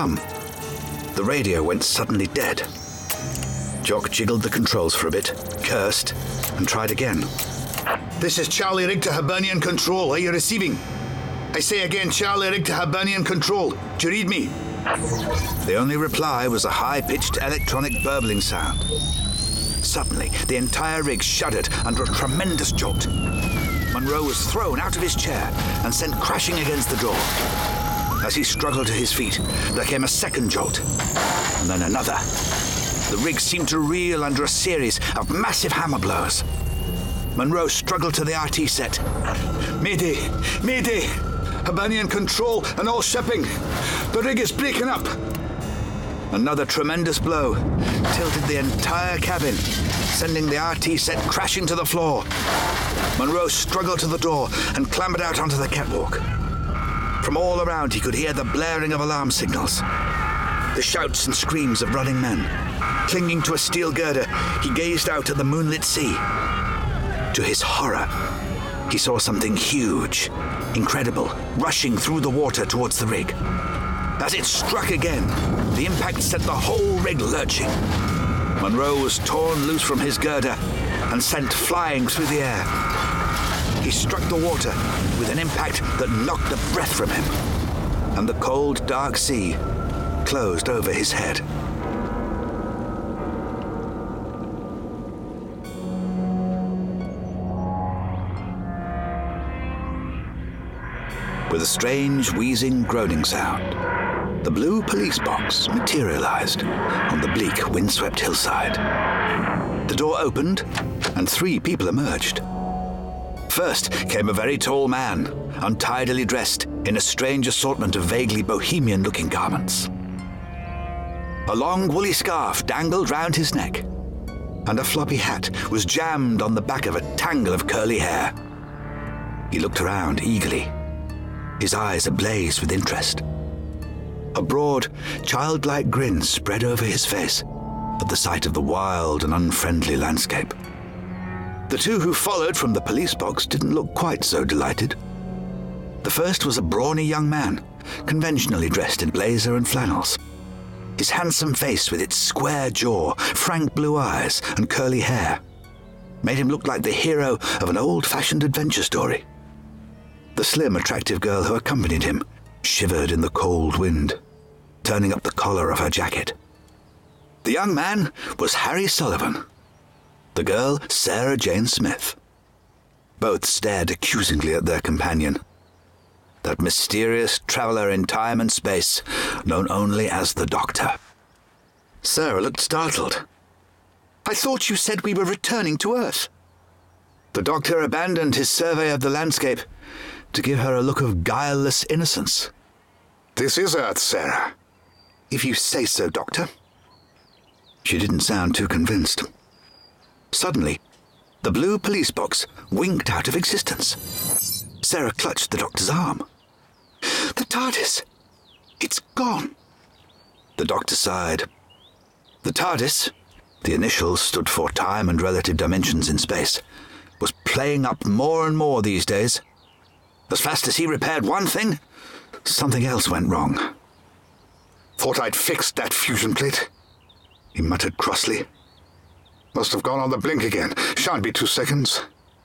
come. The radio went suddenly dead. Jock jiggled the controls for a bit, cursed, and tried again. This is Charlie Rig to Hibernian Control. Are you receiving? I say again, Charlie Rig to Hibernian Control. Do you read me? The only reply was a high-pitched electronic burbling sound. Suddenly, the entire rig shuddered under a tremendous jolt. Monroe was thrown out of his chair and sent crashing against the door. As he struggled to his feet, there came a second jolt, and then another. The rig seemed to reel under a series of massive hammer blows. Monroe struggled to the RT set. Mayday! Mayday! Hibernian Control and all shipping. The rig is breaking up. Another tremendous blow tilted the entire cabin, sending the RT set crashing to the floor. Monroe struggled to the door and clambered out onto the catwalk. From all around he could hear the blaring of alarm signals, the shouts and screams of running men. Clinging to a steel girder, he gazed out at the moonlit sea. To his horror, he saw something huge, incredible, rushing through the water towards the rig. As it struck again, the impact sent the whole rig lurching. Monroe was torn loose from his girder and sent flying through the air. He struck the water with an impact that knocked the breath from him, and the cold, dark sea closed over his head. With a strange, wheezing, groaning sound, the blue police box materialized on the bleak, windswept hillside. The door opened, and 3 people emerged. First came a very tall man, untidily dressed in a strange assortment of vaguely bohemian-looking garments. A long, woolly scarf dangled round his neck, and a floppy hat was jammed on the back of a tangle of curly hair. He looked around eagerly, his eyes ablaze with interest. A broad, childlike grin spread over his face at the sight of the wild and unfriendly landscape. The 2 who followed from the police box didn't look quite so delighted. The first was a brawny young man, conventionally dressed in blazer and flannels. His handsome face with its square jaw, frank blue eyes, and curly hair made him look like the hero of an old-fashioned adventure story. The slim, attractive girl who accompanied him shivered in the cold wind, turning up the collar of her jacket. The young man was Harry Sullivan. The girl, Sarah Jane Smith. Both stared accusingly at their companion, that mysterious traveler in time and space known only as the Doctor. Sarah looked startled. "I thought you said we were returning to Earth." The Doctor abandoned his survey of the landscape to give her a look of guileless innocence. This is Earth, Sarah. "If you say so, Doctor." She didn't sound too convinced. Suddenly, the blue police box winked out of existence. Sarah clutched the Doctor's arm. "The TARDIS! It's gone!" The Doctor sighed. The TARDIS, the initials stood for time and relative dimensions in space, was playing up more and more these days. As fast as he repaired one thing, something else went wrong. "Thought I'd fixed that fusion plate," he muttered crossly. "Must have gone on the blink again. Shan't be 2 seconds."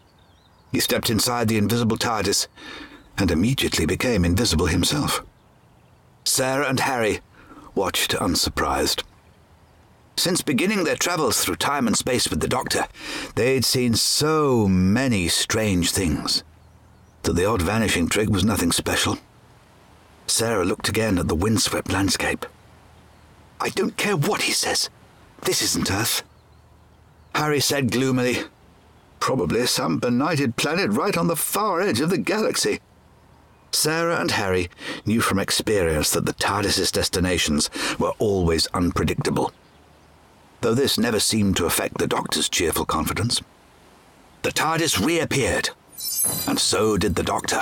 He stepped inside the invisible TARDIS and immediately became invisible himself. Sarah and Harry watched unsurprised. Since beginning their travels through time and space with the Doctor, they'd seen so many strange things that the odd vanishing trick was nothing special. Sarah looked again at the windswept landscape. "I don't care what he says. This isn't Earth." Harry said gloomily, "Probably some benighted planet right on the far edge of the galaxy." Sarah and Harry knew from experience that the TARDIS's destinations were always unpredictable, though this never seemed to affect the Doctor's cheerful confidence. The TARDIS reappeared, and so did the Doctor.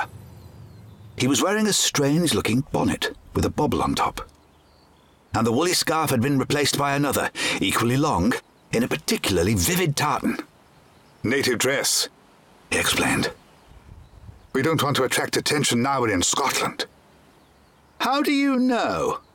He was wearing a strange-looking bonnet with a bobble on top, and the woolly scarf had been replaced by another, equally long, in a particularly vivid tartan. "Native dress," he explained. "We don't want to attract attention now we're in Scotland." "How do you know?"